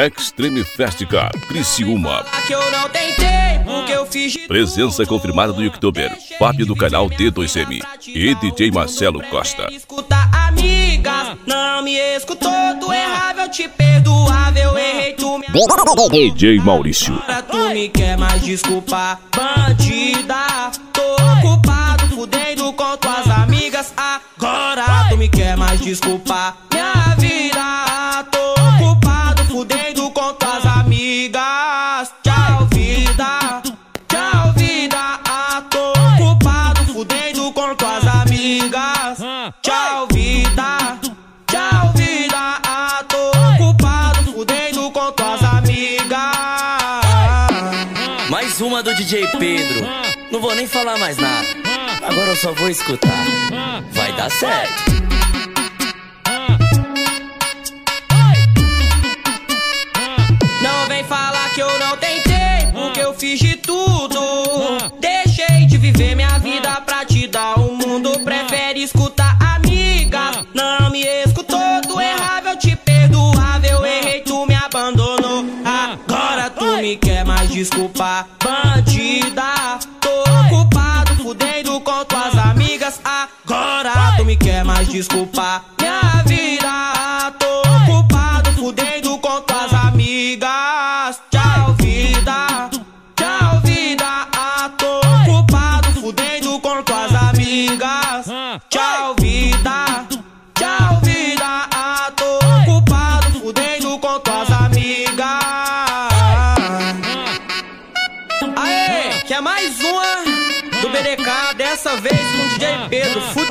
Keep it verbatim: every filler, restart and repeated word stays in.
Extreme Festival, Criciúma. Presença confirmada do youtuber Fábio do canal D dois M e D J Marcelo Costa. Escuta, amigas, não me escutou, tu errava, eu te perdoava, eu errei, tu me... D J Maurício. Agora tu me quer mais desculpar, bandida, tô ocupado, fudendo com tuas amigas. Agora tu me quer mais desculpar, minha vida, tô ocupado, fudendo com tuas amigas. Tchau, vida, tchau, vida, tô ocupado, fudendo com tuas amigas. Tchau, vida, tchau, vida, tô ocupado, fudendo com tuas amigas. Mais uma do D J Pedro, não vou nem falar mais nada, agora eu só vou escutar, vai dar certo. Não vem falar que eu não tentei, porque eu fiz de tudo. Deixei de viver minha vida pra te dar o mundo. Prefere escutar amigas, não me escutou, tu errava, eu te perdoava, eu errei, tu me abandonou. Agora tu me quer mais desculpar, bandida, tô ocupado, fudendo com tuas amigas. Agora tu me quer mais desculpar, minha vida, tô ocupado, fudendo com tuas amigas. Tchau, vida, tchau, vida, tô ocupado, fudendo com tuas amigas. Tchau, vida, tchau, vida, tô ocupado, fudendo com tuas amigas. Aê, que é mais uma do B D K, dessa vez com o D J Pedro.